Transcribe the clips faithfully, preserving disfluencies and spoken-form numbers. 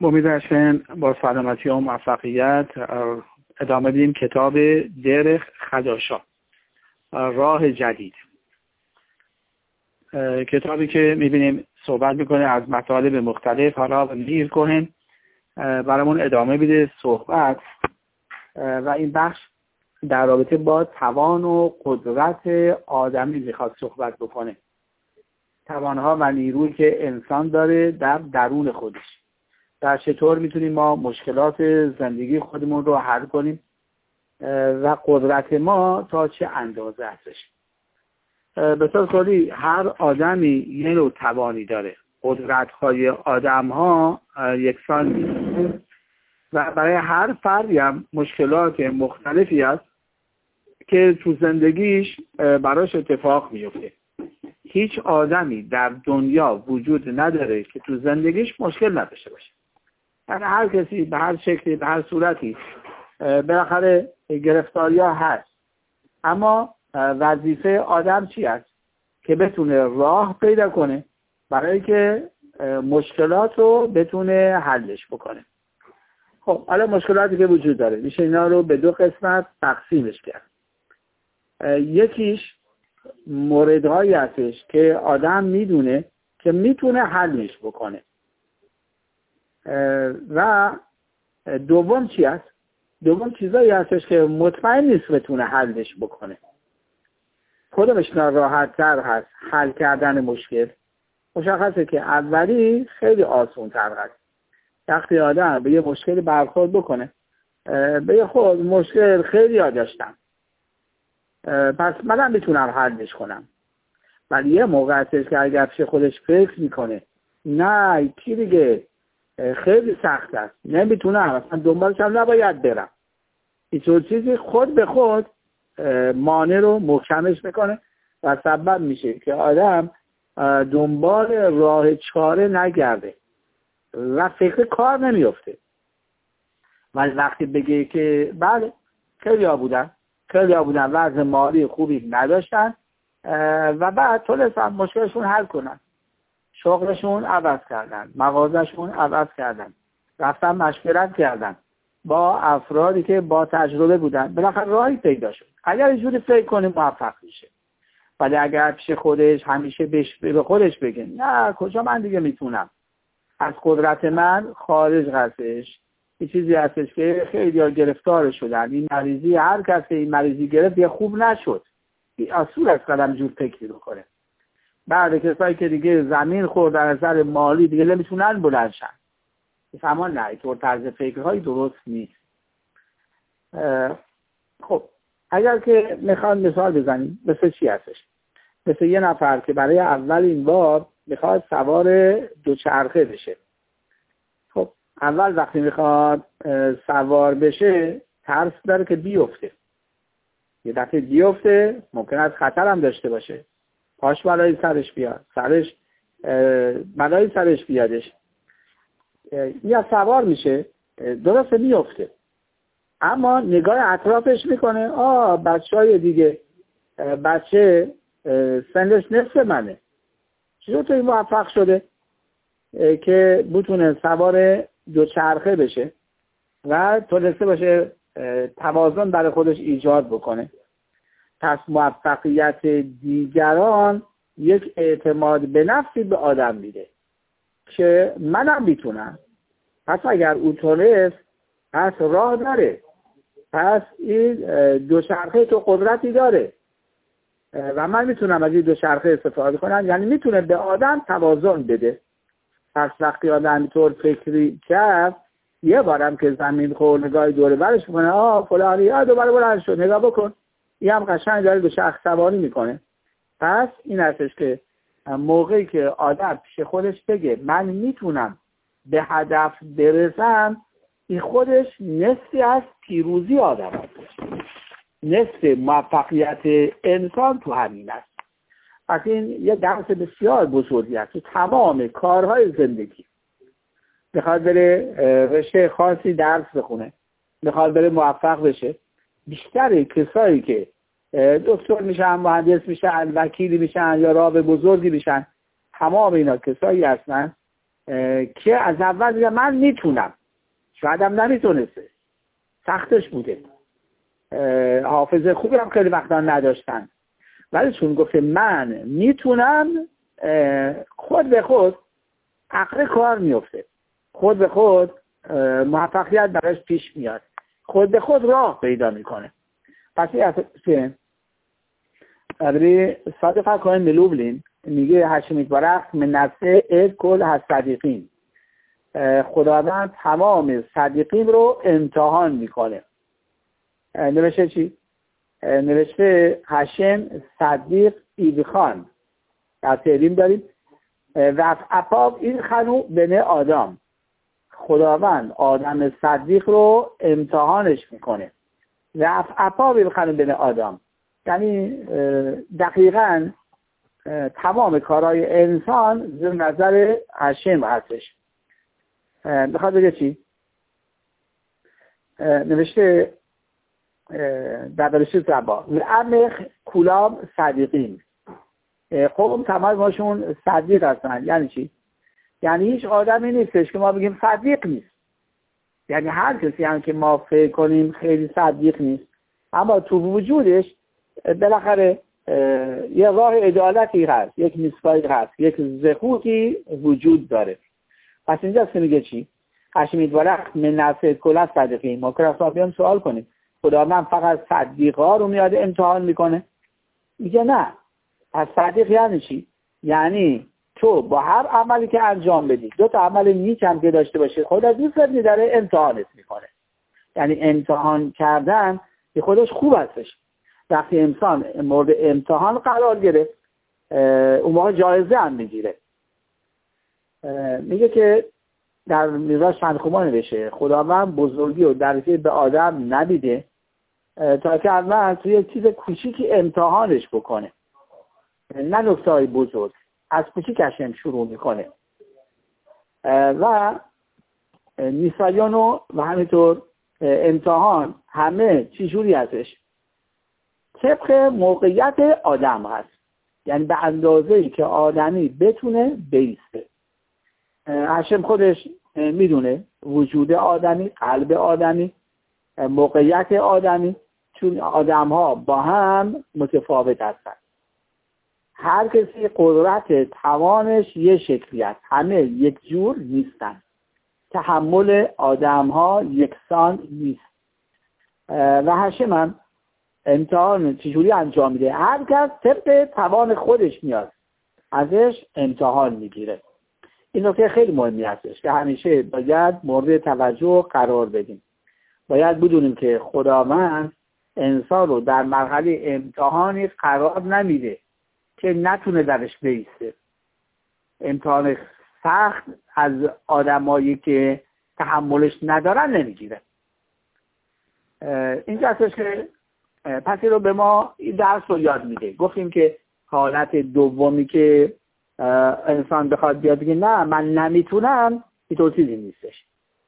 امید هستم با سلامتی و موفقیت ادامه بدیم کتاب درخ خداشا، راه جدید. کتابی که میبینیم صحبت میکنه از مطالب مختلف. حالا میر کوهن برامون ادامه بده صحبت و این بخش در رابطه با توان و قدرت آدمی میخواد صحبت بکنه. توانها و نیرویی که انسان داره در درون خودش و چطور میتونیم ما مشکلات زندگی خودمون رو حل کنیم و قدرت ما تا چه اندازه هستش. به طور کلی هر آدمی یه نوع توانی داره. قدرت‌های آدم‌ها یکسان نیست و برای هر فردی هم مشکلات مختلفی هست که تو زندگیش براش اتفاق میفته. هیچ آدمی در دنیا وجود نداره که تو زندگیش مشکل نداشته باشه. یعنی هر کسی به هر شکلی به هر صورتی بالاخره گرفتاری‌ها هست، اما وظیفه آدم چی است؟ که بتونه راه پیدا کنه برای که مشکلات رو بتونه حلش بکنه. خب حالا مشکلاتی که وجود داره میشه اینا رو به دو قسمت تقسیمش کرد. یکیش موردهایی هستش که آدم میدونه که میتونه حلش بکنه و دوم چی است؟ دوم چیزایی هستش که مطمئن نیست بتونه حلش بکنه. کدومش راحت تر هست حل کردن مشکل؟ مشخصه که اولی خیلی آسان تر هست. وقتی آدم به یه مشکل برخورد بکنه به خود مشکل خیلی ها داشتم پس منم میتونم حلش کنم، ولی یه موقع هستش که اگر پیش خودش فکر میکنه نه کی دیگه خیلی سخت است نمیتونم اصلا دنبالش هم نباید برم، اینطور چیزی خود به خود مانع رو محکمش میکنه و سبب میشه که آدم دنبال راه چاره نگرده و فکر کار نمیفته. ولی وقتی بگه که بله خیلی ها بودن خیلی ها بودن وضع مالی خوبی نداشتن و بعد تونستن مشکلشون حل کنن، شغلشون عوض کردن، مغازشون عوض کردن، رفتن مشورت کردن با افرادی که با تجربه بودن، بالاخره راهی پیدا شد. اگر اینجوری فکر کنه موفق میشه. ولی اگر پیش خودش همیشه به خودش بگه نه کجا من دیگه میتونم، از قدرت من خارج هستش، این چیزی هستش که خیلی ها گرفتار شدن، این مریضی هر کس که این مریضی گرفت یه خوب نشد، این اصول از قدم جور فکری رو کنه. بعد کسایی که دیگه زمین خورد در نظر مالی دیگه نمیتونن بلند شن، فهمان نه اینطور طرز فکرهای درست نیست. خب اگر که میخوان مثال بزنیم مثل چی هستش؟ مثل یه نفر که برای اولین بار میخواد سوار دوچرخه بشه. خب اول وقتی میخواد سوار بشه ترس داره که بیفته، یه دفعه بیفته ممکن است خطر هم داشته باشه، پاش بلایی سرش بیاد، سرش بلایی سرش بیادش، یا سوار میشه درسته میفته، اما نگاه اطرافش میکنه آه بچه های دیگه بچه سنش نصف منه، چطور تو این موفق شده که بتونه سوار دوچرخه بشه و تونسته باشه توازن برای خودش ایجاد بکنه. پس موفقیت دیگران یک اعتماد به نفسی به آدم میده که منم میتونم، پس اگر او تونست پس راه داره، پس این دوچرخه تو قدرتی داره و من میتونم از این دوچرخه استفاده کنم. یعنی میتونه به آدم توازن بده. پس وقتی آدم اینطور فکری کرد یه بارم که زمین خورد نگاه دوره برش میکنه آه فلانی آه دوباره بلند شد نگاه بکن یه هم قشنگ داره دوچرخه سواری میکنه. پس این هستش که موقعی که آدم پیش خودش بگه من میتونم به هدف برسم، این خودش نصفی از پیروزی آدم هستش، نصف موفقیت انسان تو همین است. پس این یه درس بسیار بزرگی است تو تمام کارهای زندگی. میخواد بره رشته خاصی درس بخونه، میخواد بره موفق بشه، بیشتر کسایی که دکتر میشن، مهندس میشن، وکیلی میشن یا راهب بزرگی میشن، تمام اینا کسایی هستن که از اول میگه من میتونم، شاید هم نمیتونسته، سختش بوده، حافظه خوبی هم خیلی وقتا نداشتن، ولی چون گفته من میتونم خود به خود عقل کار میفته، خود به خود موفقیت براش پیش میاد، خود به خود راه پیدا میکنه. پس این ابری صادق کوهن لوبلین میگه هشمیت برخ من نفسه اد کل هست صدیقین، خداوند تمام صدیقین رو امتحان میکنه. نوشته چی؟ نوشته هشم صدیق ایدخان در تعلیم داریم و اپاب این خنو بنه آدم، خداوند آدم صدیق رو امتحانش میکنه. و اپاب این خنو بنه آدم یعنی دقیقاً تمام کارهای انسان زیر نظر هشم هستش. بخواد بگه چی؟ نوشته در درشت زبا و امخ کلام صدیقین، خب تمام ماشون صدیق هستن. یعنی چی؟ یعنی هیچ آدمی نیستش که ما بگیم صدیق نیست، یعنی هر کسی هم که ما فکر کنیم خیلی صدیق نیست، اما تو وجودش بالاخره یه راه عدالتی هست، یک مصداقی هست، یک زخوتی وجود داره. پس اینجا که میگه چی؟ هشمیت ورق من نفس کل صدیقین. ما که رسول بیان سوال کنیم خدا من فقط صدیقا رو میاد امتحان میکنه؟ میگه نه. از صدیق یعنی چی؟ یعنی تو با هر عملی که انجام بدی، دو تا عمل نیک هم که داشته باشه، خدا دوست داره امتحانت میکنه. یعنی امتحان کردن به خودش خوب هستش. وقتی انسان مورد امتحان قرار گرفت اون موقع جایزه هم میگیره. میگه که در میراث چند خوبا نوشته خداوند بزرگی و درجه به آدم ندیده تا که اول توی یک چیز کوچیکی امتحانش بکنه، نه نکته های بزرگ، از کوچیکش شروع میکنه. و نیسایان و همینطور امتحان همه چی جوری هستش؟ طبق موقعیت آدم هست، یعنی به اندازه‌ای که آدمی بتونه بیسته. هشم خودش میدونه وجود آدمی، قلب آدمی، موقعیت آدمی، چون آدم ها با هم متفاوت هستن. هر کسی قدرت توانش یه شکلی است، همه یک جور نیستن، تحمل آدم ها یکسان نیست. و هشم هم امتحان چجوری انجام میده؟ هر کس طبق توان خودش میاد ازش امتحان میگیره. این نکته خیلی مهمی هستش که همیشه باید مورد توجه قرار بدیم. باید بدونیم که خداوند انسان رو در مرحله امتحانی قرار نمیده که نتونه درش بیسته. امتحان سخت از آدمایی که تحملش ندارن نمیگیره. اینجا هستش که پسی رو به ما این درس رو یاد میده. گفتیم که حالت دومی که انسان بخواد بیاد بگه نه من نمیتونم، این طور چیزی نیستش.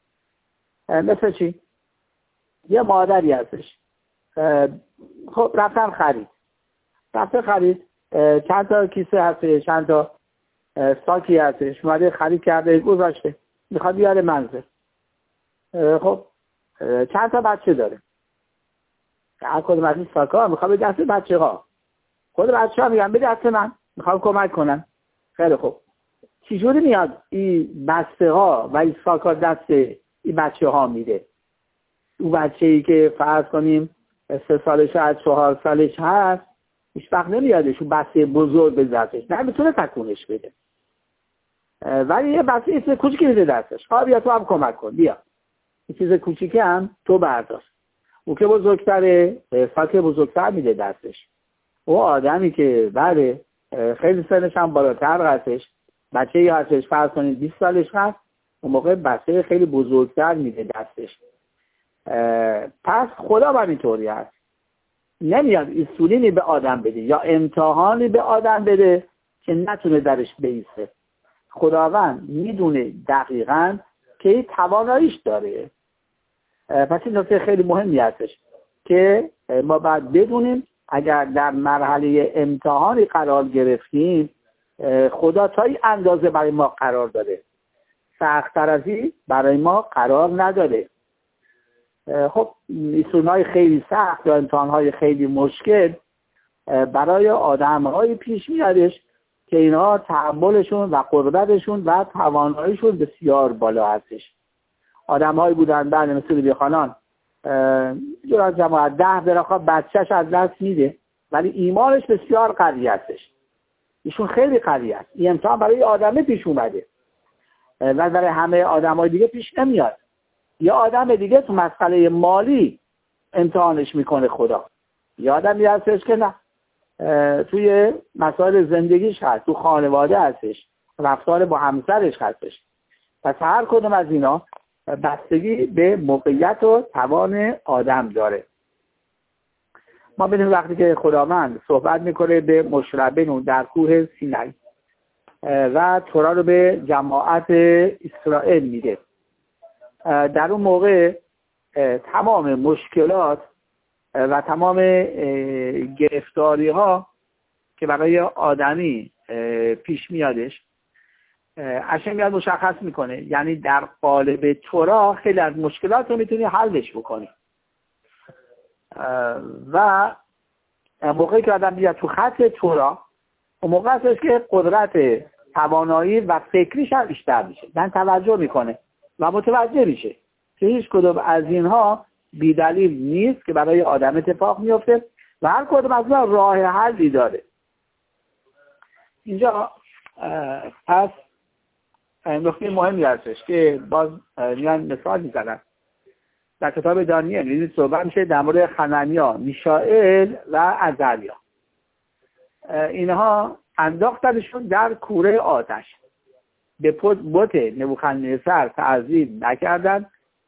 مثل چی؟ یه مادری هستش خب رفتن خرید رفتن خرید چند تا کیسه هستش، چند تا ساکی هستش، اومده خرید کرده گذاشته میخواد بیاره منزل. خب چند تا بچه داره، هر کدوم از این ساکا میخواد به دست بچه ها، خود بچه ها میگن به دست من میخوام کمک کنم. خیلی خوب، چجوری میاد این بسته ها و این ساکا دست این بچه ها میده؟ اون بچه ای که فرض کنیم سه سالش از چهار سالش هست هیچ وقت نمیادش اون بسته بزرگ به دستش، نه میتونه تکونش بده، ولی یه بسته ایست کوچیکی میده دستش، ها بیا تو هم کمک کن، بیا این چیز کوچیکی هم تو برداشت. او که بزرگتره ساک بزرگتر میده دستش. او آدمی که بله خیلی سنش هم بالاتر هستش، بچه ای هستش فرض کنید بیست سالش هست، اون موقع بچه خیلی بزرگتر میده دستش. پس خدا هم اینطوری هست، نمیاد انسولینی به آدم بده یا امتحانی به آدم بده که نتونه درش بیسته. خداوند میدونه دقیقاً که این تواناییش داره. پس این نکته خیلی مهمی هستش که ما باید بدونیم اگر در مرحله امتحانی قرار گرفتیم خدا تا این اندازه برای ما قرار داده. سخت‌تر از این برای ما قرار نداره. خب میسون‌های خیلی سخت یا امتحان‌های خیلی مشکل برای آدم‌های پیش میادش که اینها تحملشون و قدرتشون و تواناییشون بسیار بالا هستش. آدم‌هایی بودن بله مثل بیخانان جور از جماعت ده براخا بچهش از دست میده ولی ایمانش بسیار قوی هستش. ایشون خیلی قوی است. این امتحان برای آدمه پیش اومده و برای همه آدم‌های دیگه پیش نمیاد. یا آدم دیگه تو مسئله مالی امتحانش میکنه خدا. یا آدمی هستش که نه توی مسائل زندگیش هست، تو خانواده هستش، رفتار با همسرش هستش. پس هر کدوم از اینا بستگی به موقعیت و توان آدم داره. ما ببینیم وقتی که خداوند صحبت میکنه به مشربه در کوه سینای و تورا رو به جماعت اسرائیل میده، در اون موقع تمام مشکلات و تمام گرفتاری ها که برای آدمی پیش میادش عشان میاد مشخص میکنه. یعنی در قالب تورا خیلی از مشکلات رو میتونی حلش بکنی و موقعی که آدم بیاد تو خط تورا اون موقع هستش که قدرت توانایی و فکریش هم بیشتر میشه. من توجه میکنه و متوجه میشه که هیچ کدوم از اینها بی‌دلیل نیست که برای آدم اتفاق میفته و هر کدوم از اینها راه حلی داره. اینجا پس نکته مهمی هستش که باز میان مثال میزنن. در کتاب دانیل یعنی صحبت میشه در مورد حنانیا، میشائیل و عزریا. اینها انداختنشون در کوره آتش، به بت نبوخدنصر تعظیم نکردن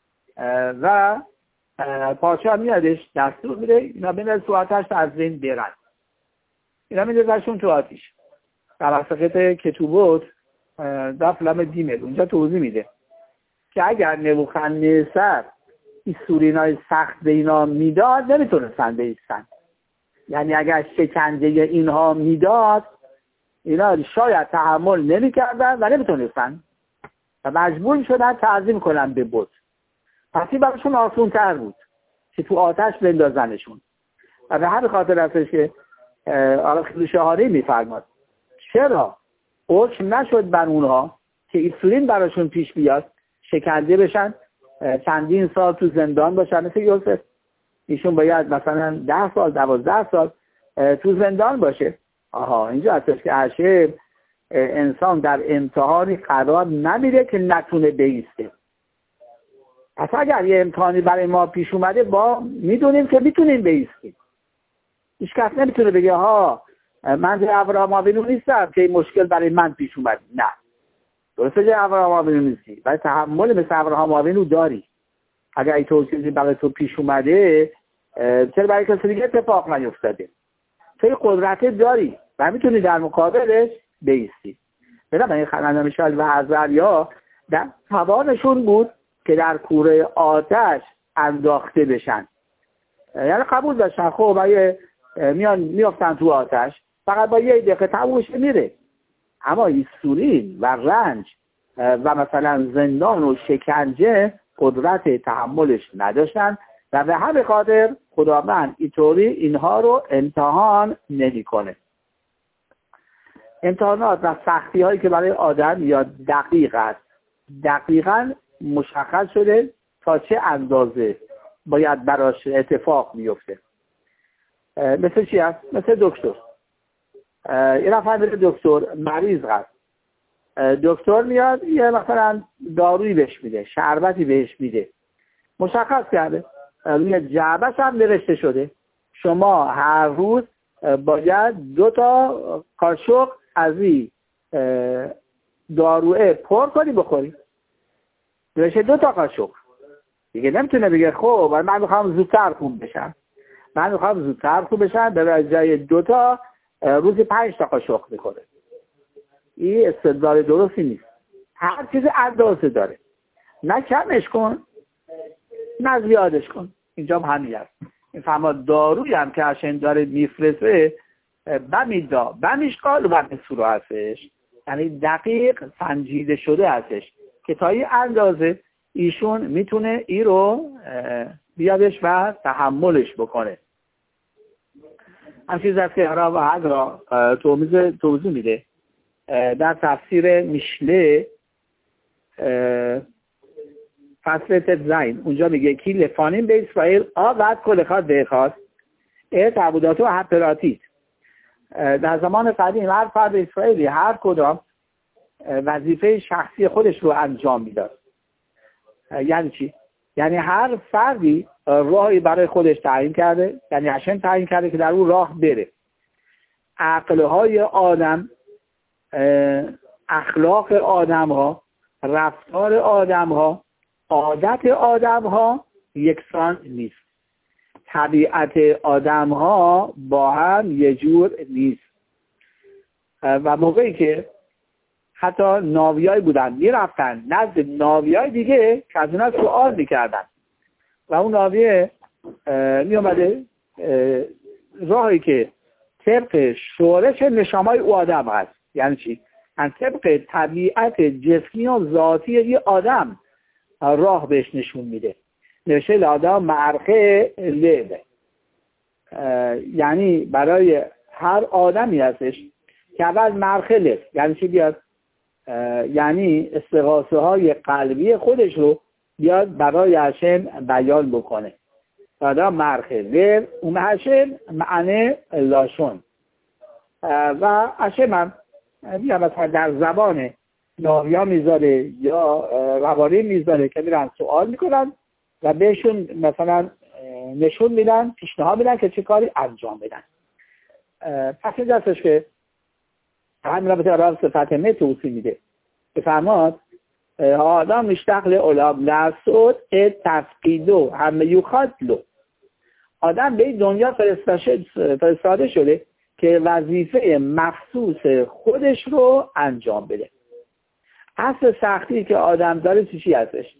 و پادشاه میادش دستور میده اینا بندازن تو آتش تا از بین برن. اینا میندازنشون تو آتش. در وسط کتوبوت در فلم دیمل اونجا توضیح میده که اگر نبوخدنصر این سورینای سخت به اینا میداد نمیتونستن بایستن. یعنی اگر شکنجه اینها میداد اینا شاید تحمل نمیکردن و نمیتونستن و مجبور شدن تعظیم کنن به بت. پس این براشون آسون تر بود که تو آتش بندازنشون. و به هر خاطر هستش که آقا خیلی شهاری میفرماد چرا حکم نشد بر اونها که ایسورین براشون پیش بیاد، شکنجه بشن، چندین سال تو زندان باشن. مثل یوسف ایشون باید مثلا ده سال دوازده سال تو زندان باشه. آها اینجا هستش که عشق انسان در امتحانی قرار نمیده که نتونه بیسته. پس اگر یه امتحانی برای ما پیش اومده با میدونیم که میتونیم بیستیم. هیچ کس نمیتونه بگه ها من جای ابراهام آوینو نیستم که این مشکل برای من پیش اومد. نه، درسته جای ابراهام آوینو نیستی ولی تحمل مثل ابراهام آوینو داری. اگر این طور چیزی برای تو پیش اومده چرا برای کسی دیگه اتفاق نیفتاده؟ تو قدرت داری و میتونی در مقابلش بیستی. بنابراین حنانیا، میشائیل و عزریا در توانشون بود که در کوره آتش انداخته بشن. یعنی قبول داشتن خب اگه میان میافتن تو آتش فقط با یه دقیقه تمومش میره. اما ایسورین و رنج و مثلا زندان و شکنجه قدرت تحملش نداشتن و به همین خاطر خداوند اینطوری اینها رو امتحان نمیکنه. امتحانات و سختی هایی که برای آدم یا دقیق است، دقیقاً مشخص شده تا چه اندازه باید براش اتفاق میفته. مثل چی هست؟ مثل دکتر. یه نفر میره دکتر، مریض هست، دکتر میاد یه مثلا دارویی بهش میده، شربتی بهش میده، مشخص کرده روی جعبه‌ش هم نوشته شده شما هر روز باید دو تا قاشق از این داروه پر کنی بخوری. نوشته دو تا قاشق. دیگه نمیتونه بگه خب من میخوام زودتر خوب بشم، من میخوام زودتر خوب بشم به جای دو تا روزی پنج تا قاشق میخوره. این استدلال درستی نیست. هر چیز اندازه داره، نه کمش کن نه زیادش کن. اینجا هم همین هست. این فرماد دارویی هم که عشان داره میفرسه بمیدا بمیشکال و بمیسورو هستش، یعنی دقیق سنجیده شده هستش که تا این اندازه ایشون میتونه ای رو بیادش و تحملش بکنه. همچیز است که را و حد را توضیح توضیح میده در تفسیر میشله فصل تزاین. اونجا میگه کی لفانین به اسرائیل آواد کل خواهد به خواست اه تعبودات و حپراتیت. در زمان قدیم هر فرد اسرائیلی هر کدام وظیفه شخصی خودش رو انجام میداد. یعنی چی؟ یعنی هر فردی راهی برای خودش تعیین کرده، یعنی هشم تعیین کرده که در اون راه بره. عقلهای آدم، اخلاق آدم ها، رفتار آدم ها، عادت آدم ها یکسان نیست. طبیعت آدم ها با هم یه جور نیست. و موقعی که حتی ناویای بودن میرفتن نزد ناویای دیگه که از اونا سوال میکردن و اون ناویه میومده راهی که طبق شورش نشامای او آدم هست. یعنی چی؟ یعنی طبق طبیعت جسمی و ذاتی یه آدم راه بهش نشون میده. نوشته لآدم معرخه لبه، یعنی برای هر آدمی هستش که اول مرخه لب، یعنی چی بیاد؟ یعنی استغاثه های قلبی خودش رو بیاد برای هشم بیان بکنه. لآدم مرخه لب اون هشم معنی لاشون و هشم هم بیاد مثلا در زبان ناویا میذاره یا رواری میذاره که میرن سوال میکنن و بهشون مثلا نشون میدن، پیشنهاد میدن که چه کاری انجام بدن. پس این دستش که همین رابطه عرب صفت مه توصیل میده. بفرماد آدم مشتقل علام لسود ات تفقیدو همه یوخاد لو. آدم به این دنیا فرستاده شده که وظیفه مخصوص خودش رو انجام بده. اصل سختی که آدم داره چی چی هستش؟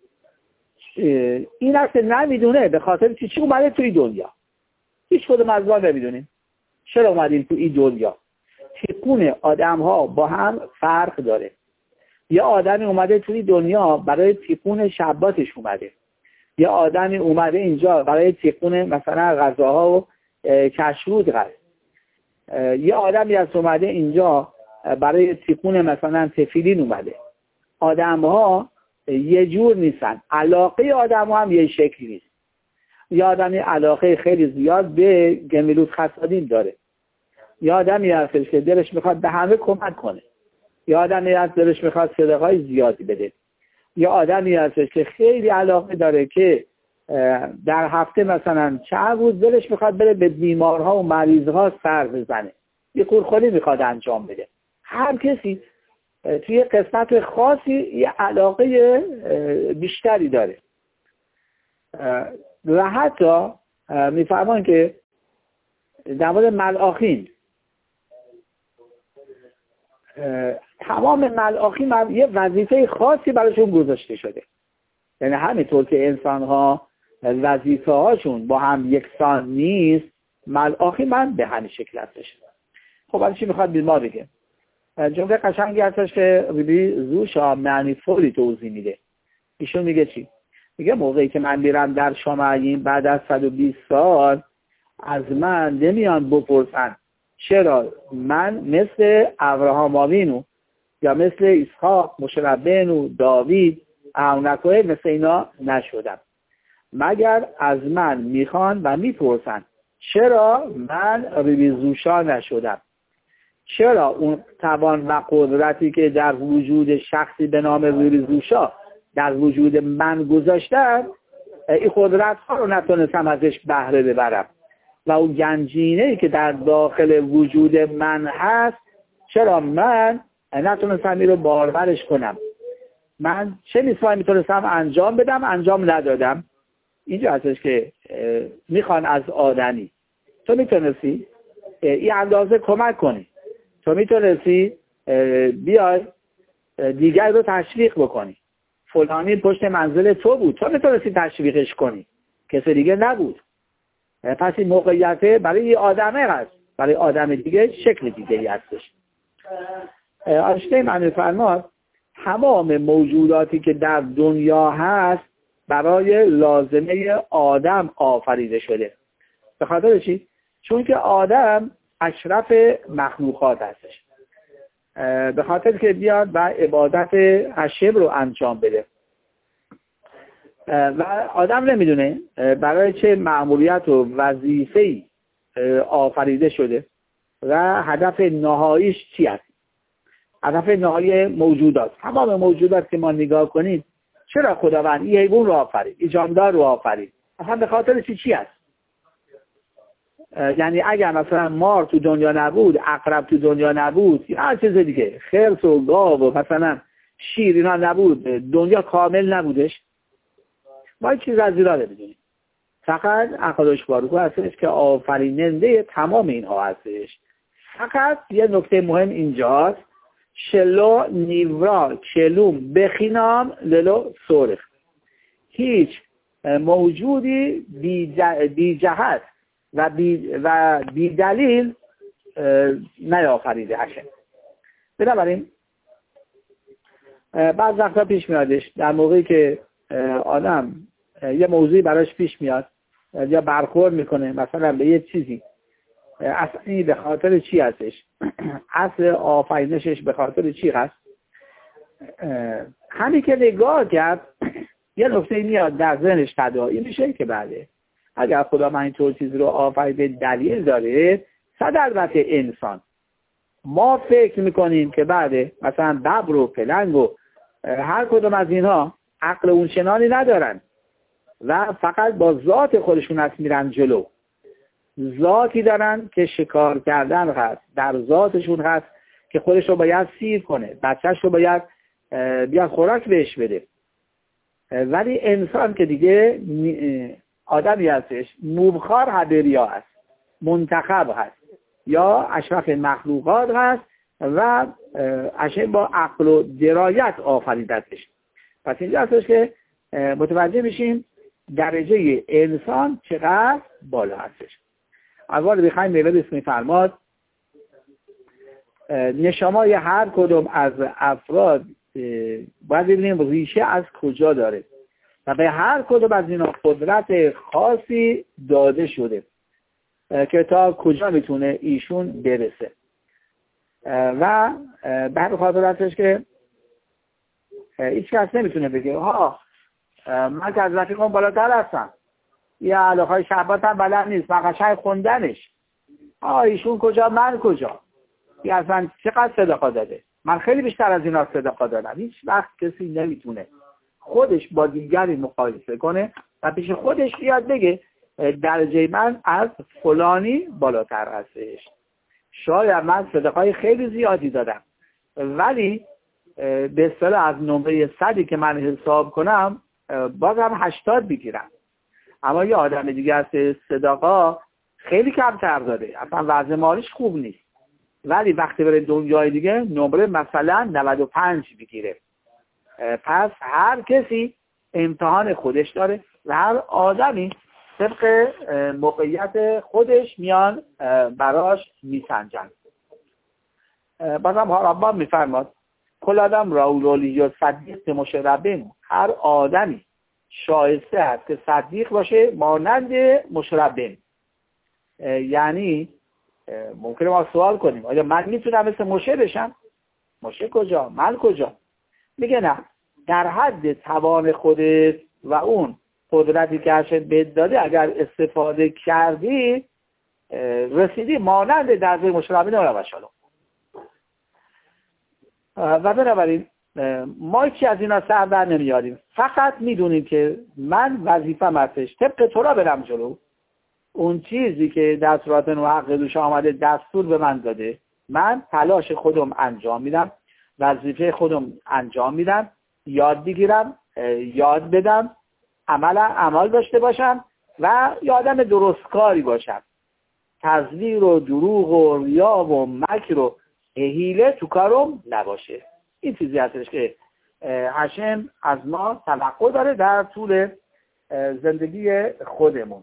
این هست که نمیدونه به خاطر چی چی اومده توی دنیا. هیچ کدوم از ما نمیدونیم چرا اومدیم توی دنیا. تکون آدم ها با هم فرق داره. یه آدمی اومده توی دنیا برای تکون شباتش اومده. یه آدمی اومده اینجا برای تکون مثلا غذاها و کشرود غذا. یه آدمی از اومده اینجا برای تکون مثلا تفیلین اومده. آدم ها یه جور نیستن. علاقه آدم ها هم یه شکلی نیست. یه آدمی علاقه خیلی زیاد به گمیلوت خسادین داره. یه آدمی هستش که دلش میخواد به همه کمک کنه. یه آدمی هست دلش میخواد صدقای زیادی بده. یه آدمی هستش که خیلی علاقه داره که در هفته مثلا چند روز دلش میخواد بره به بیمارها و مریضها سر بزنه. یه کورخوری میخواد انجام بده. هر کسی توی قسمت خاصی یه علاقه بیشتری داره. و حتی میفرمان که در مورد ملاخین تمام ملاخین یه وظیفه خاصی براشون گذاشته شده. یعنی همینطور که انسان ها وظیفه هاشون با هم یکسان نیست، ملاخین من به همین شکل هستش. خب الان چی میخواد بیمار بگه؟ جمله قشنگی هستش که بیبی زوشا معنی فوری توضیح میده. ایشون میگه چی؟ میگه موقعی که من میرم در شامعین بعد از صد و بیست سال از من نمیان بپرسن چرا من مثل ابراهام آوینو یا مثل اسحاق مشربین داوید اونکوه مثل اینا نشدم، مگر از من میخوان و میپرسن چرا من بیبی زوشا نشدم. چرا اون توان و قدرتی که در وجود شخصی به نام بیبی زوشا در وجود من گذاشتم، این قدرت ها رو نتونستم ازش بهره ببرم و اون گنجینه‌ای که در داخل وجود من هست چرا من نتونستم این رو بارورش کنم. من چه میتونم میتونستم انجام بدم انجام ندادم. اینجا هستش که میخوان از آدمی تو میتونستی این اندازه کمک کنی، تو میتونستی بیای دیگر رو تشویق بکنی، فلانی پشت منزل تو بود تو میتونستی تشویقش کنی، کسی دیگه نبود. پس این موقعیت برای یه آدمه هست، برای آدم دیگه شکل دیگه ای هستش. آنشتین معنی فرماد تمام موجوداتی که در دنیا هست برای لازمه آدم آفریده شده. به خاطر چی؟ چون که آدم اشرف مخلوقات هستش، به خاطر که بیاد و عبادت هشم رو انجام بده و آدم نمیدونه برای چه مأموریت و وظیفه‌ای آفریده شده و هدف نهاییش چی است. هدف نهایی موجودات، تمام موجودات که ما نگاه کنیم، چرا خداوند این حیوان رو آفرید، این جاندار رو آفرید، اصلا به خاطر چی چی است؟ یعنی اگر مثلا مار تو دنیا نبود، عقرب تو دنیا نبود، یا هر چیز دیگه، خرس و گاو و مثلا شیر اینا نبود، دنیا کامل نبودش. ما این چیز از زیرا نمیدونیم، فقط اقادش بارگو هستش که آفریننده تمام اینها هستش. فقط یه نکته مهم اینجاست، شلو نیورا چلوم بخینام للو سورخ، هیچ موجودی بی جهت و بی, و بی دلیل نیافریده هشه. بنابراین بعض وقتا پیش میادش در موقعی که آدم یه موضوعی براش پیش میاد یا برخورد میکنه مثلا به یه چیزی، اصلا این به خاطر چی هستش، اصل آفرینشش به خاطر چی هست، همین که نگاه کرد یه نکته میاد در ذهنش تداعی میشه که بله اگر خدا من اینطور چیزی رو آفریده دلیل داره. صد البته انسان ما فکر میکنیم که بعد مثلا ببر و پلنگ و هر کدوم از اینها عقل اون چنانی ندارن و فقط با ذات خودشون هست میرن جلو. ذاتی دارن که شکار کردن هست، در ذاتشون هست که خودش رو باید سیر کنه، بچهش رو باید بیاد خوراک بهش بده. ولی انسان که دیگه آدمی هستش نوبخار هدریا هست، منتخب هست یا اشرف مخلوقات هست و اشرف با عقل و درایت آفریدتش. پس اینجا هستش که متوجه میشیم درجه انسان چقدر بالا هستش. اول بخوایم میوه بسمی فرماد نشامای هر کدوم از افراد باید ببینیم ریشه از کجا داره و به هر کدوم از اینا قدرت خاصی داده شده که تا کجا میتونه ایشون برسه و به هر خاطر هستش که هیچ کس نمیتونه بگه ها من که از رفیقم بالاتر هستم یا علاقه شهبات هم بلد نیست، من قشنگ خوندنش، آه ایشون کجا من کجا، یا اصلا چقدر صدقه داده، من خیلی بیشتر از اینا صدقه دادم. هیچ وقت کسی نمیتونه خودش با دیگری مقایسه کنه و پیش خودش بیاد بگه درجه من از فلانی بالاتر هستش. شاید من صدقه خیلی زیادی دادم ولی به اصطلاح از نمره صدی که من حساب کنم بازم هشتاد بگیرم، اما یه آدم دیگه هست صدقه خیلی کمتر داده، اصلا وضع مالیش خوب نیست ولی وقتی بره دنیای دیگه نمره مثلا نود و پنج بگیره. پس هر کسی امتحان خودش داره و هر آدمی طبق موقعیت خودش میان براش میسنجن. بازم ربان میفرماد کل آدم راولالی یا صدیق مشربه، هر آدمی شایسته است که صدیق باشه مانند مشربه. یعنی ممکنه ما سوال کنیم آیا من میتونم مثل مشه بشم؟ مشه کجا؟ من کجا؟ میگه نه، در حد توان خودت و اون قدرتی که هرشت بهت داده اگر استفاده کردی رسیدی مانند درجه مشربه نولا بشالو. و بنابراین ما که از اینا سر در نمیاریم، فقط میدونیم که من وظیفه‌م هستش طبق تو را برم جلو، اون چیزی که در صورت محقق دوش آمده دستور به من داده من تلاش خودم انجام میدم، وظیفه خودم انجام میدم، یاد بگیرم، یاد بدم، عمل عمل داشته باشم و یه آدم درستکاری باشم. تزویر و دروغ و ریا و مکر و حیله تو کارم نباشه. این چیزی هستش که هشم از ما توقع داره در طول زندگی خودمون.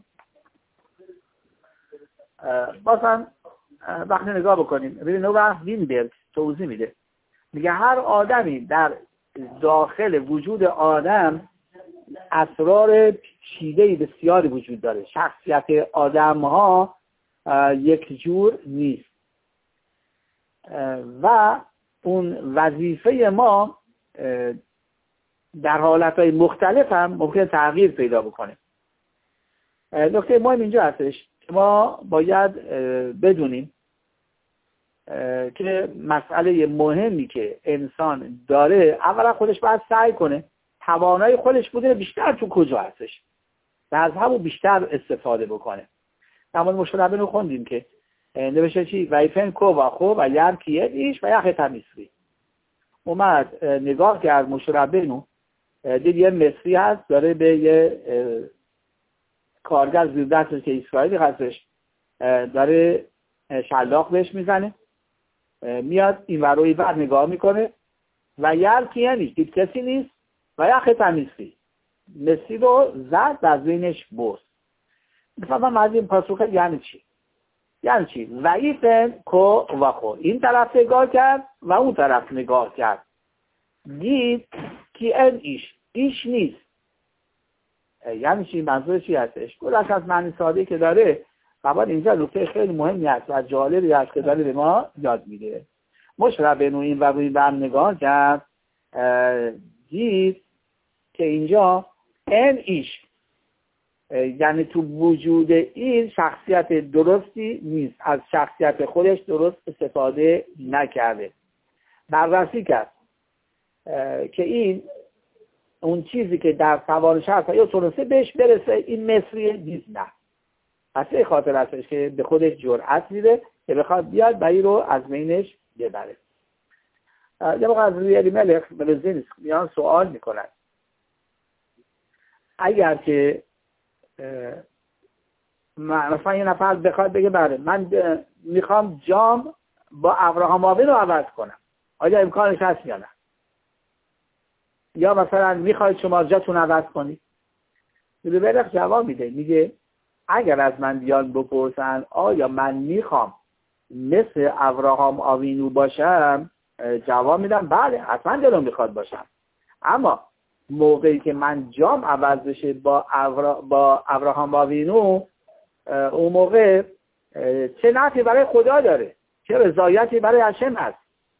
بازم وقتی نگاه بکنیم ببینید نوبه وینبرگ توضیح میده، میگه هر آدمی در داخل وجود آدم اسرار پیچیده‌ای بسیاری وجود داره. شخصیت آدم ها یک جور نیست و اون وظیفه ما در حالتهای مختلف هم ممکن تغییر پیدا بکنه. نکته مهم اینجا هستش که ما باید بدونیم که مسئله مهمی که انسان داره، اولا خودش باید سعی کنه توانایی خودش بودن بیشتر تو کجا هستش و از همون بیشتر استفاده بکنه. اما مشابه رو خوندیم که نوشته چی؟ ویفن کو و خو و یر کیه ایش و یخ تمیسری. اومد نگاه کرد مشابه نو، دید یه مصری هست داره به یه کارگر زیر دستش که اسرائیلی هستش داره شلاق بهش میزنه، میاد این وروی بر نگاه میکنه و یر کیه نیست، دید کسی نیست و یخ تمیسری مصری رو زد و از بینش برد. مثلا از این پاسخه یعنی چی؟ یعنی چی؟ ویفن کو و خو، این طرف نگاه کرد و اون طرف نگاه کرد، دید که این ایش ایش نیست. یعنی چی؟ منظور چی هستش؟ گذشت از معنی ساده که داره قبل اینجا نکته خیلی مهمی هست و جالبی هست که داره به ما یاد میده. مشرب نوعین و روی بر نگاه کرد، دید که اینجا این ایش، یعنی تو وجود این شخصیت درستی نیست، از شخصیت خودش درست استفاده نکرده. بررسی کرد که این اون چیزی که در توانش هست یا تونسته بهش برسه، این مصری نیست. نه، پس این خاطر هستش که به خودش جرأت میده که بخواد بیاد و این رو از بینش ببره. یه موقع از روی الیملک به ذهن میان سوال میکنن اگر که مثلا یه نفر بخواد بگه بله من میخوام جام با ابراهام آوین رو عوض کنم، آیا امکانش هست یا نه؟ یا مثلا میخواید شما جاتون عوض کنید؟ الیملک جواب میده، میگه اگر از من بیان بپرسن آیا من میخوام مثل ابراهام آوینو باشم، جواب میدم بله حتما دلم میخواد باشم، اما موقعی که من جام عوض بشه با ابرا... با ابراهام آوینو، اون موقع چه نفعی برای خدا داره، چه رضایتی برای هشم هست؟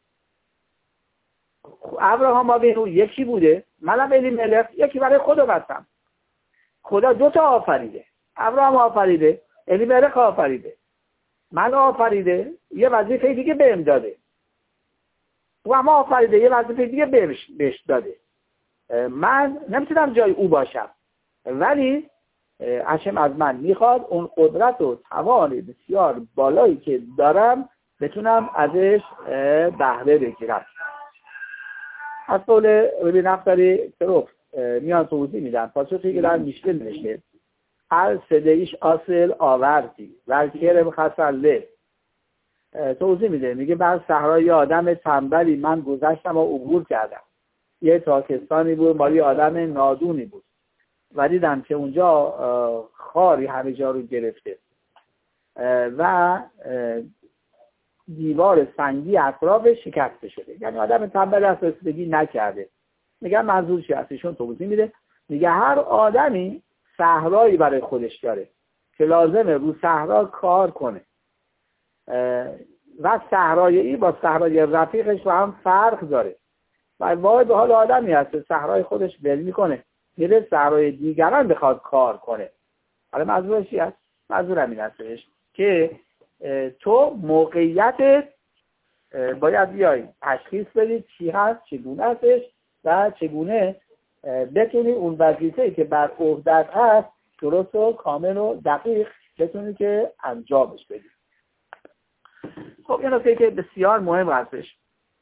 ابراهام آوینو یکی بوده، منم الیملک یکی برای خدا بستم. خدا دو تا آفریده، ابراهام آفریده، الیملک آفریده، من آفریده، یه وظیفه دیگه بهم داده، و ما آفریده یه وظیفه دیگه بهش داده. من نمیتونم جای او باشم، ولی هشم از من میخواد اون قدرت و توان بسیار بالایی که دارم بتونم ازش بهره بگیرم. از قول ربی نفتاری تروف میان توضیح میدن، پاسخی که در میشکل نشه هر صدایش اصل آوردی و کرم خسله توضیح میده، میگه بر صحرای آدم تنبلی من گذشتم و عبور کردم. یه تاکستانی بود مالی آدم نادونی بود و دیدم که اونجا خاری همه جا رو گرفته و دیوار سنگی اطراف شکسته شده، یعنی آدم تنبل از رسیدگی نکرده. میگه منظور چی هست؟ ایشون توضیح میده، میگه هر آدمی صحرایی برای خودش داره که لازمه رو صحرا کار کنه و صحرای ای با صحرای رفیقش با هم فرق داره و وای به حال آدمی هست که صحرای خودش ول میکنه میره صحرای دیگران بخواد کار کنه. حالا منظورش چی هست؟ منظورم این هستش که تو موقعیت باید بیای تشخیص بدی چی هست، چگونه هستش و چگونه بتونی اون وظیفه‌ای که بر عهدت هست درست و کامل و دقیق بتونی که انجامش بدی. خب این نکته که بسیار مهم هستش.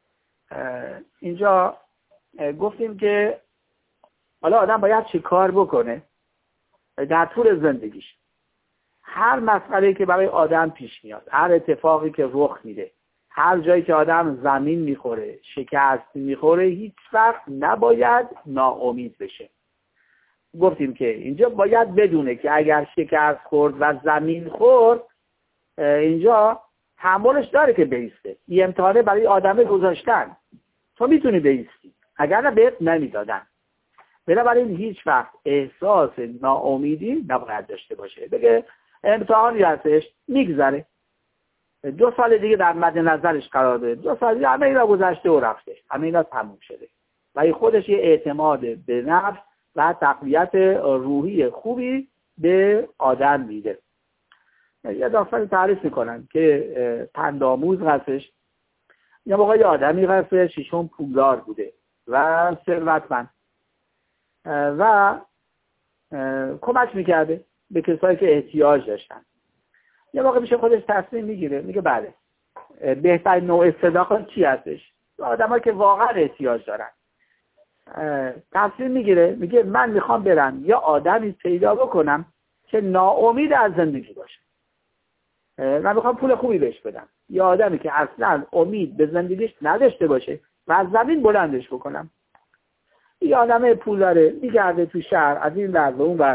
اینجا گفتیم که حالا آدم باید چی کار بکنه در طول زندگیش. هر مسئله‌ای که برای آدم پیش میاد، هر اتفاقی که رخ میده، هر جایی که آدم زمین میخوره، شکست میخوره، هیچ وقت نباید ناامید بشه. گفتیم که اینجا باید بدونه که اگر شکست خورد و زمین خورد، اینجا تحملش داره که بیسته. این امتحانه برای آدم گذاشتن، تو میتونی بیستی، اگر نه بهت نمیدادن. بنابراین هیچ وقت احساس ناامیدی نباید داشته باشه. بگه امتحانی هستش میگذره، دو سال دیگه در مد نظرش قرار بده، دو سال دیگه همه اینا گذشته و رفته، همه اینا تموم شده. و این خودش یه اعتماد به نفس و تقویت روحی خوبی به آدم میده. یه داستانی تعریف میکنن که پندآموز هستش، یه موقع یه آدمی هستش ایشون پولدار بوده و ثروتمند و کمک میکرده به کسایی که احتیاج داشتن. یه موقع میشه خودش تصمیم میگیره، میگه بله بهترین نوع صداقت چی هستش؟ آدمایی که واقعا احتیاج دارن. تصمیم میگیره، میگه من میخوام برم یا آدمی پیدا بکنم که ناامید از زندگی باشه، من میخوام پول خوبی بهش بدم، یا آدمی که اصلا امید به زندگیش نداشته باشه و از زمین بلندش بکنم. یه آدم پول داره میگرده تو شهر از این ور به اون ور،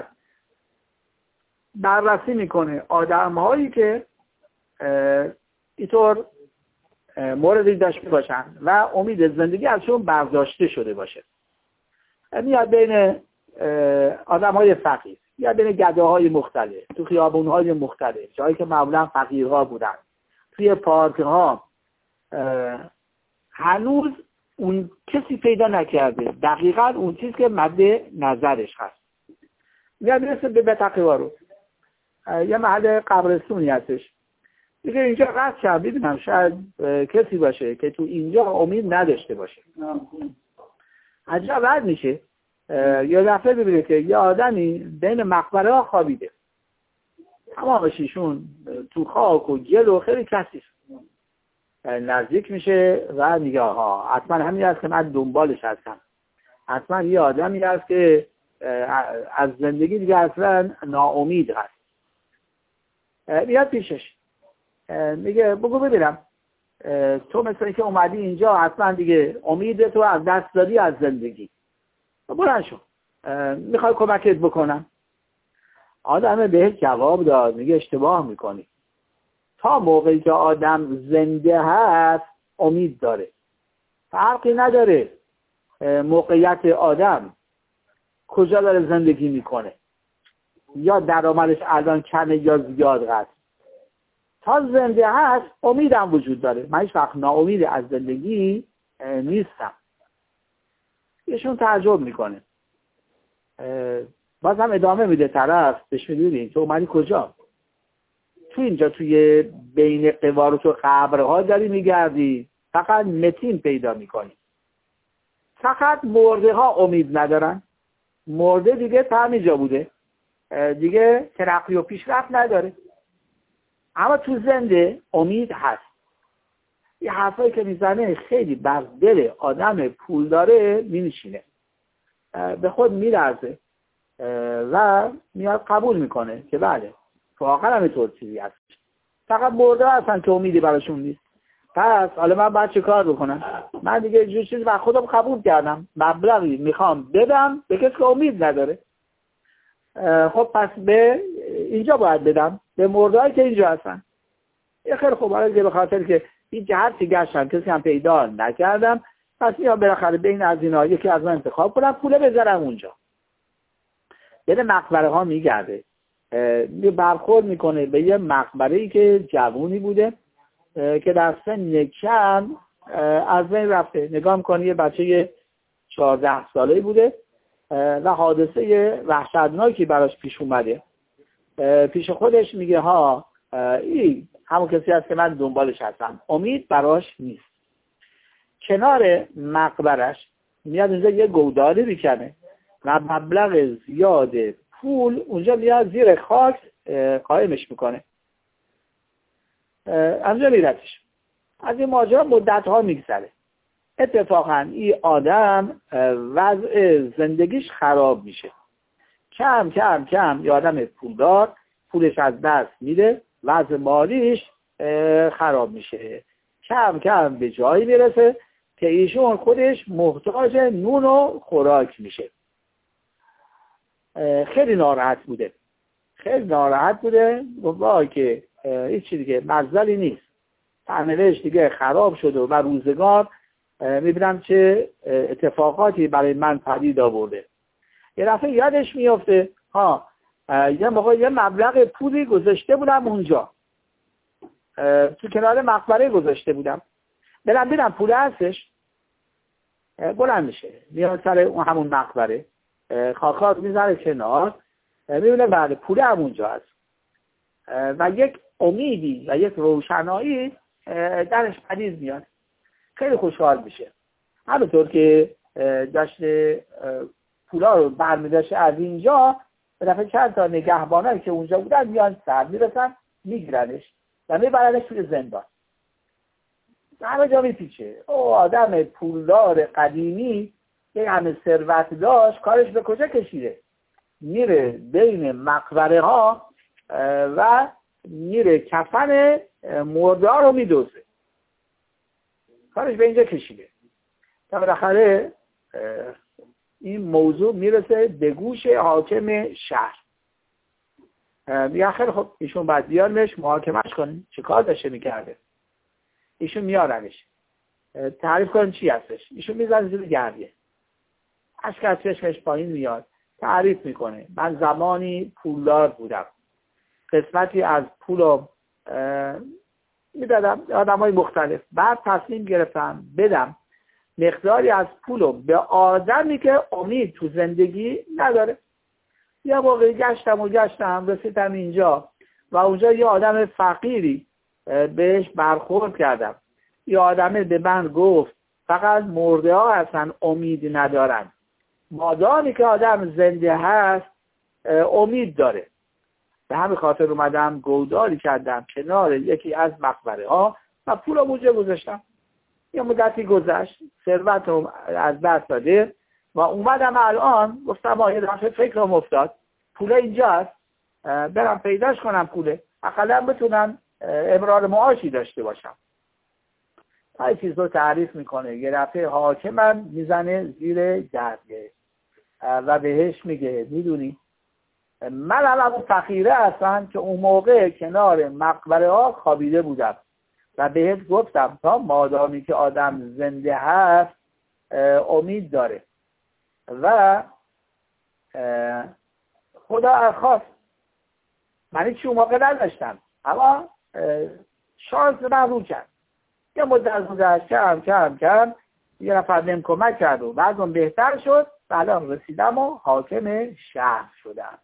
بررسی میکنه آدم هایی که اینطور موردی داشته باشن و امید زندگی ازشون برداشته شده باشه. میاد بین آدم های فقیر، یا بین گده های مختلف، تو خیابون های مختلف، جایی که معمولا فقیرها بودن، توی پارک ها، هنوز اون کسی پیدا نکرده دقیقاً اون چیز که مد نظرش هست. میاد میرسه به بتقیوارو، یه محل قبرستونی هستش، دیگه اینجا رد شد ببینم شاید کسی باشه که تو اینجا امید نداشته باشه. عجب رد میشه، یه دفعه ببینه که یه آدمی بین مقبره ها خوابیده، تمامش ایشون تو خاک و گل و خیلی کثیف. نزدیک میشه و میگه ها حتما همین هست که من دنبالش هستم، حتما یه آدمی هست که از زندگی دیگه اصلا ناامید هست. میاد پیشش میگه بگو ببینم تو مثل اینکه اومدی اینجا حتما دیگه امید تو از دست دادی از زندگی، بلند شو میخوای کمکت بکنم. آدم بهش جواب داد، میگه اشتباه میکنی، تا موقعی که آدم زنده هست امید داره، فرقی نداره موقعیت آدم کجا داره زندگی میکنه، یا درآمدش الان کمه یا زیاد هست، تا زنده هست امیدم وجود داره، من هیچ وقت ناامید از زندگی نیستم. ایشون تعجب میکنه، باز هم ادامه میده طرف، بهش میدونی تو اومدی کجا؟ تو اینجا توی بین قوارت و قبرها داری میگردی، فقط متین پیدا میکنی، فقط مرده ها امید ندارن، مرده دیگه تا همینجا بوده، دیگه ترقی و پیشرفت نداره، اما تو زنده امید هست. یه حرفایی که میزنه خیلی بر دل آدم پول داره مینشینه، به خود میلرزه و میاد قبول میکنه که بله واقعا همینطور چیزی هست، فقط مرده هستن که امیدی براشون نیست. پس حالا من باید چه کار بکنم؟ من دیگه جور چیزی بر خودم قبول کردم، مبلغی میخوام بدم به کسی که امید نداره، خب پس به اینجا باید بدم، به مردهایی که اینجا هستن. یه خیلی خوب، حالا به خاطر که این جهت گشتم کسی هم پیدا نکردم، پس میام بالاخره بین از اینا یکی از من انتخاب کنم، پوله بذارم اونجا. یه مقبره ها میگرده، برخورد میکنه به یه مقبره‌ای که جوونی بوده که در سن کم از بین رفته. نگاه میکنه یه بچه چهارده ساله‌ای بوده و حادثه وحشتناکی براش پیش اومده. پیش خودش میگه ها این همون کسی هست که من دنبالش هستم، امید براش نیست. کنار مقبرش میاد اونجا یه گودالی میکنه و مبلغ زیاد پول اونجا میاد زیر خاک قایمش میکنه. اونجا میرتش. از این ماجرا مدت ها میگذره. اتفاقا این آدم وضع زندگیش خراب میشه، کم کم کم یه آدم پولدار، پولش از دست میده، وضع مالیش خراب میشه، کم کم به جایی میرسه که ایشون خودش محتاج نون و خوراک میشه. خیلی ناراحت بوده، خیلی ناراحت بوده، وای که هیچ چیز دیگه مزدلی نیست، تعمیرش دیگه خراب شده و روزگار میبینم چه اتفاقاتی برای من پدید آورده. یه دفعه یادش میفته ها یه موقع یه مبلغ پولی گذاشته بودم اونجا، تو کنار مقبره گذاشته بودم، برم ببینم پول هستش. بلند میشه میاد سر اون همون مقبره، خاکات میذاره کنار، میبینه بعد پول هم اونجا هست و یک امیدی و یک روشنایی درش پدید میاد. خیلی خوشحال میشه. همونطور که داشت پولا رو برمیداشته از اینجا، به دفعه چند تا نگهبانایی که اونجا بودن میان سر میرسن میگیرنش و میبرنش توی زندان. همه جا میپیچه. او آدم پولدار قدیمی که همه ثروت داشت کارش به کجا کشیده؟ میره بین مقبره ها و میره کفن مرده ها رو میدوزه. کارش به اینجا کشیده. تا بالاخره این موضوع میرسه به گوش حاکم شهر. میگه خیلی خب ایشون بعد بیارمش محاکمش کنیم، چه کار داشته میکرده. ایشون میارنش، تعریف کنیم چی هستش. ایشون میزنه زیر گریه، اشک از چشمش پایین میاد، تعریف میکنه من زمانی پولدار بودم، قسمتی از پولو میدادم آدمای مختلف، بعد تصمیم گرفتم بدم مقداری از پولو به آدمی که امید تو زندگی نداره. یه موقعی گشتم و گشتم رسیدم اینجا و اونجا یه آدم فقیری بهش برخورد کردم. یه آدمه به من گفت فقط مرده ها هستن امید ندارن، مادامی که آدم زنده هست امید داره. به همین خاطر اومدم گوداری کردم کنار یکی از مقبره ها و پول اونجا گذاشتم. یه مدتی گذشت، ثروتم از دست داده و اومدم الان گفتم آه یه دفعه فکرم افتاد پول اینجا هست، برم پیداش کنم پوله، اقلا بتونم امرار معاشی داشته باشم. های چیز رو تعریف میکنه. یه دفعه حاکمم میزنه زیر گردگه و بهش میگه میدونی من الان اون فقیره هستم که اون موقع کنار مقبره ها خوابیده بودم و بهت گفتم تا مادامی که آدم زنده هست امید داره و خدا خواست من چی اون موقع نداشتم، اما شانس من رو کرد. یه مدت گذشت کم کم کم یه نفر بهم کمک کرد و بعدم بهتر شد و الان رسیدم و حاکم شهر شدم.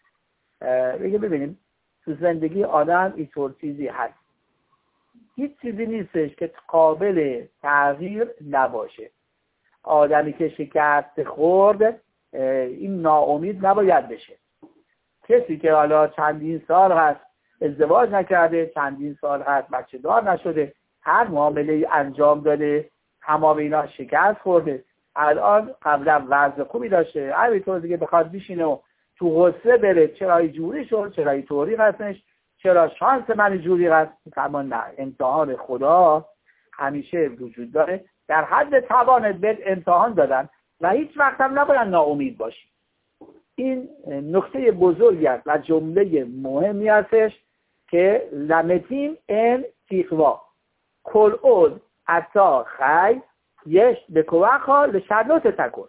بگه ببینیم تو زندگی آدم اینطور چیزی هست، هیچ چیزی نیستش که قابل تغییر نباشه. آدمی که شکست خورد این ناامید نباید بشه. کسی که حالا چندین سال هست ازدواج نکرده، چندین سال هست بچه دار نشده، هر معامله انجام داده تمام اینا شکست خورده، الان قبلا وضع خوبی داشته، همینطور دیگه بخواد بشینه و تو غصه بره چرا اینجوری شد، چرا اینطوری هستش، چرا شانس من جوری هست. کمان نه، امتحان خدا همیشه وجود داره، در حد توانت بهت امتحان دادن و هیچ وقت هم نباید ناامید باشی. این نکته بزرگی است و جمله مهمی هستش که لمتیم ان تیخوا کل اول اتا خی یش به کوخا لشدلات تکر.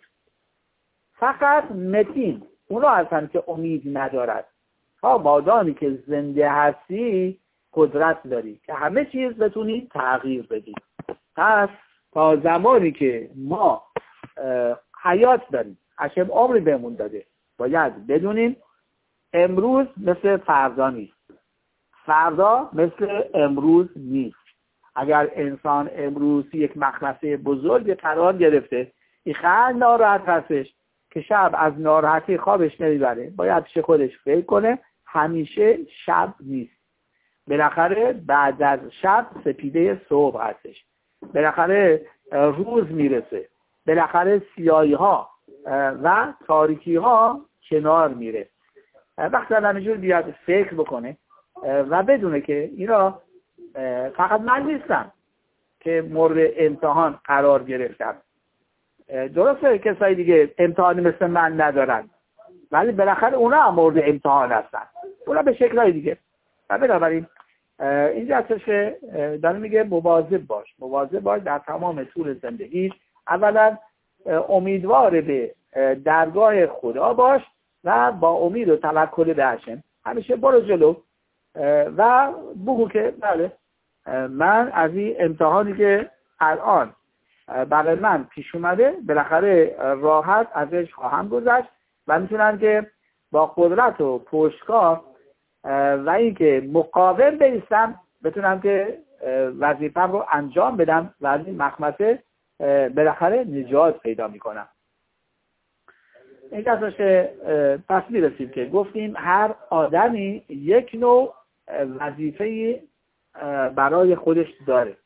فقط متین اونا هستن که امید ندارد. ها مادامی که زنده هستی قدرت داری که همه چیز بتونی تغییر بدی. پس تا زمانی که ما حیات داریم، هشم عمری بهمون داده، باید بدونیم امروز مثل فردا نیست، فردا مثل امروز نیست. اگر انسان امروز یک مخمسه بزرگ قرار گرفته، این خیلی ناراحت هستش که شب از ناراحتی خوابش نمیبره، باید پیش خودش فکر کنه همیشه شب نیست. بالاخره بعد از شب سپیده صبح هستش، بالاخره روز میرسه، بالاخره سیاهی ها و تاریکی ها کنار میره. وقتی همینجور بیاد فکر بکنه و بدونه که اینا فقط من نیستم که مورد امتحان قرار گرفتم، درسته کسایی دیگه امتحانی مثل من ندارن ولی بالاخره اونا هم مورد امتحان هستن، اونا به شکلهای دیگه. و بنابراین اینجا هستش که داره میگه مواظب باش مواظب باش در تمام طول زندگی. اولا امیدوار به درگاه خدا باش و با امید و توکل به هشم همیشه برو جلو و بگو که بله من از این امتحانی که الان برای من پیش اومده بالاخره راحت ازش خواهم گذشت و میتونم که با قدرت و پشتکار و اینکه مقاوم بایستم بتونم که وظیفه‌ام رو انجام بدم و از این مخمسه بالاخره نجات پیدا میکنم. این کساش پس میرسیم که گفتیم هر آدمی یک نوع وظیفه‌ای برای خودش داره.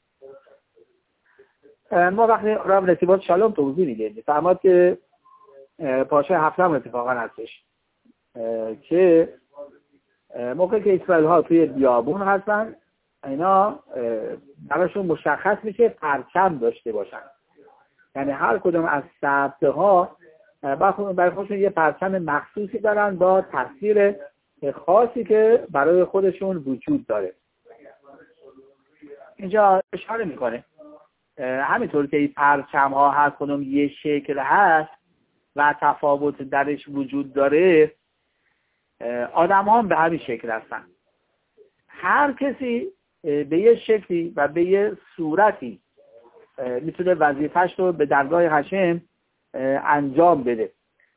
ما وقتی رب نصیبات شالوم توضیح میدیم فرماد که پاشا هفتم اتفاقا هستش که موقعی که اسرائیل ها توی بیابون هستن اینا براشون مشخص میشه پرچم داشته باشن، یعنی هر کدوم از سبت ها برای خودشون یه پرچم مخصوصی دارن با تاثیر خاصی که برای خودشون وجود داره. اینجا اشاره میکنه همینطور که این پرچم ها هر کدوم یه شکل هست و تفاوت درش وجود داره، آدم ها هم به همین شکل هستن. هر کسی به یه شکلی و به یه صورتی میتونه وظیفه‌اش رو به درگاه هشم انجام بده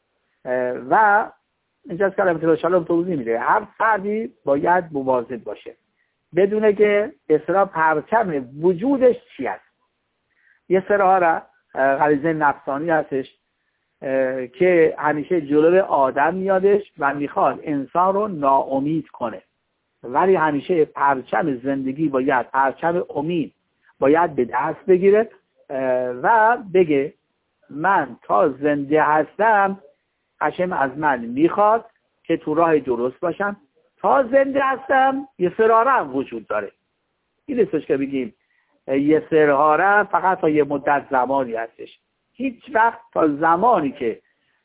و اینجاست که کلمه شالوم توضیح میده هر فردی باید مواظب باشه بدونه که اصلا پرچم وجودش چی است. یه سرها را غریزه نفسانی هستش که همیشه جلوی آدم میادش و میخواد انسان رو ناامید کنه، ولی همیشه پرچم زندگی باید پرچم امید باید به دست بگیره و بگه من تا زنده هستم هشم از من میخواد که تو راه درست باشم، تا زنده هستم یه سراره وجود داره. این نیستش که بگیم یه سراره فقط تا یه مدت زمانی هستش، هیچ وقت تا زمانی که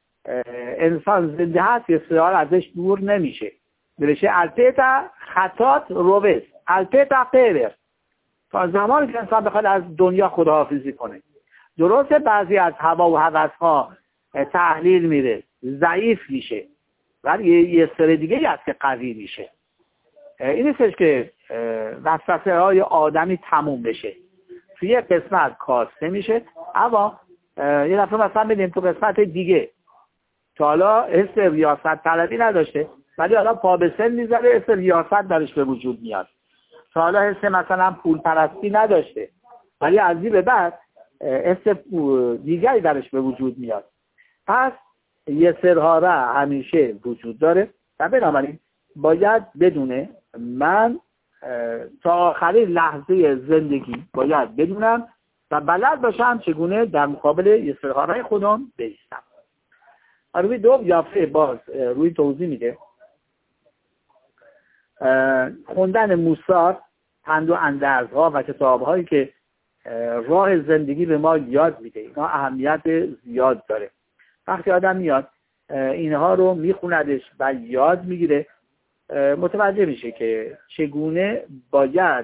انسان زنده هست یه سراره ازش دور نمیشه. برشه الپیتا خطات روبس الپیتا قیبر، تا زمانی که انسان بخواد از دنیا خداحافظی کنه. درسته بعضی از هوا و هوس‌ها تحلیل میره ضعیف میشه، ولی یه سر دیگه هست که قوی میشه. این نیستش که وسوسه های آدمی تموم بشه، توی یه قسمت کاسته میشه اما یه دفعه مثلا بدیم تو قسمت دیگه تا حالا حس ریاست طلبی نداشته ولی حالا پا به سن میذاره حس ریاست درش به وجود میاد. تا حالا حس مثلا پول پرستی نداشته ولی از این به بعد حس دیگری درش به وجود میاد. پس یه سرها را همیشه وجود داره و بنابراین باید بدونه من تا آخرین لحظه زندگی باید بدونم و بلد باشم چگونه در مقابل یه سرها خودم بایستم. روی دو یافته باز روی توضیح میده خوندن موسار، پند و اندرزها و کتابهایی که راه زندگی به ما یاد میده اینا اهمیت زیاد داره. وقتی آدم میاد اینها رو میخوندش و یاد میگیره متوجه میشه که چگونه باید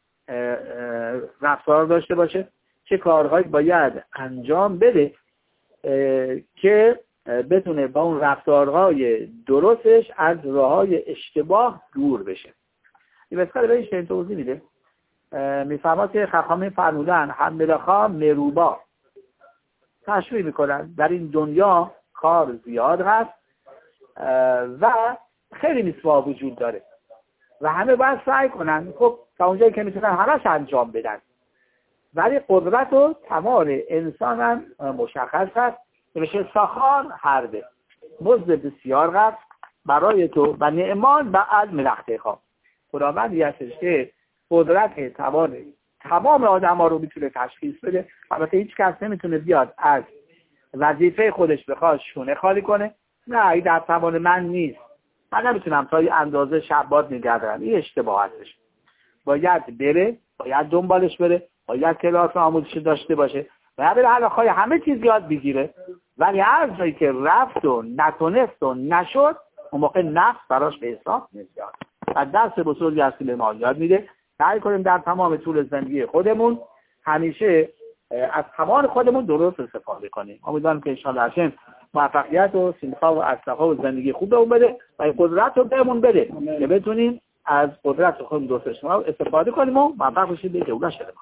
رفتار داشته باشه، چه کارهایی باید انجام بده که بتونه با اون رفتارهای درستش از راههای اشتباه دور بشه. این بسیار به این توضیح میده میفهمد که خخامه فرمودن حملخا مروبا تشریح میکنن در این دنیا کار زیاد هست و خیلی میسوا وجود داره و همه باید سعی کنن خب تا اونجایی که میتونن همش انجام بدن، ولی قدرت و توان انسان هم مشخص هست. بشه ساخان حربه مزد بسیار قد برای تو و نعمان و علم رخته خواه. خداوندی هستش که قدرت توان تمام آدم ها رو میتونه تشخیص بده. البته هیچ کس نمیتونه بیاد از وظیفه خودش بخواد شونه خالی کنه نه این در توان من نیست، من نمیتونم تا یه اندازه شبات نگه دارم. این اشتباه هستش. باید بره، باید دنبالش بره، باید کلاس آموزشی داشته باشه و بره حلاخای همه چیز یاد بگیره، ولی هر جایی که رفت و نتونست و نشد اون موقع نفس براش به حساب نمیاد. و درس بزرگی هست که به ما یاد میده. سعی کنیم در تمام طول زندگی خودمون همیشه از توان خودمون درست استفاده کنیم. امیدوارم که ان شاء الله هاشم موفقیت و سینخا و اصلاح و زندگی خوب بهمون بده و این قدرت رو بهمون بده که بتونیم از قدرت خودمون درست استفاده کنیم و موفق بشیم به جوگه شده.